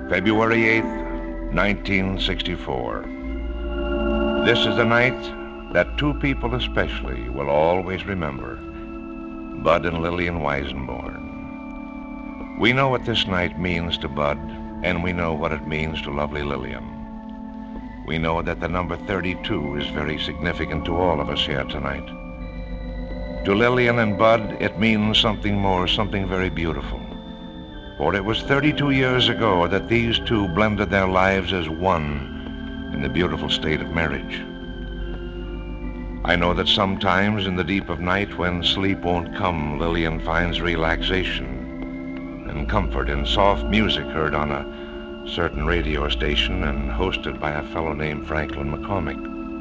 February 8th, 1964. This is the night that two people especially will always remember, Bud and Lillian Weisenborn. We know what this night means to Bud, and we know what it means to lovely Lillian. We know that the number 32 is very significant to all of us here tonight. To Lillian and Bud, it means something more, something very beautiful. For it was 32 years ago that these two blended their lives as one in the beautiful state of marriage. I know that sometimes in the deep of night when sleep won't come, Lillian finds relaxation and comfort in soft music heard on a certain radio station and hosted by a fellow named Franklin McCormick.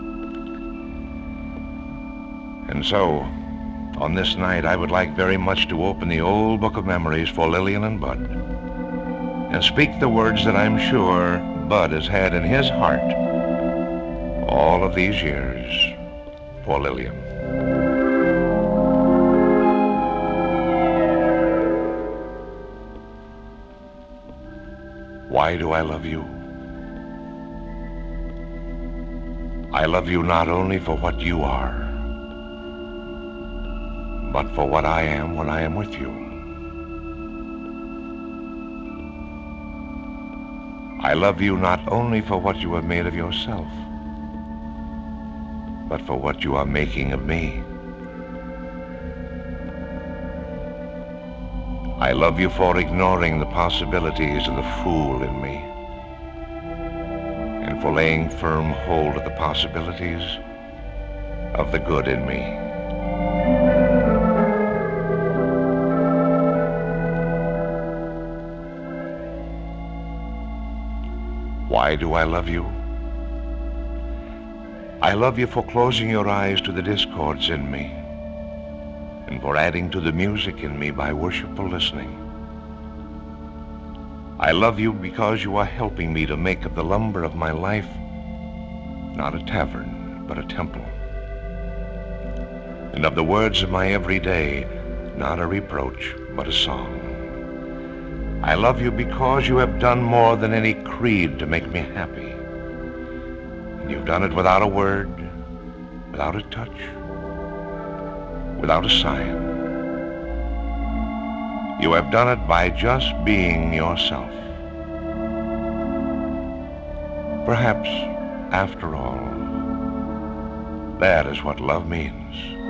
And so, on this night, I would like very much to open the old book of memories for Lillian and Bud and speak the words that I'm sure Bud has had in his heart all of these years for Lillian. Why do I love you? I love you not only for what you are, but for what I am when I am with you. I love you not only for what you have made of yourself, but for what you are making of me. I love you for ignoring the possibilities of the fool in me, and for laying firm hold of the possibilities of the good in me. Why do I love you? I love you for closing your eyes to the discords in me and for adding to the music in me by worshipful listening. I love you because you are helping me to make of the lumber of my life not a tavern, but a temple, and of the words of my everyday not a reproach, but a song. I love you because you have done more than any creed to make me happy. And you've done it without a word, without a touch, without a sign. You have done it by just being yourself. Perhaps, after all, that is what love means.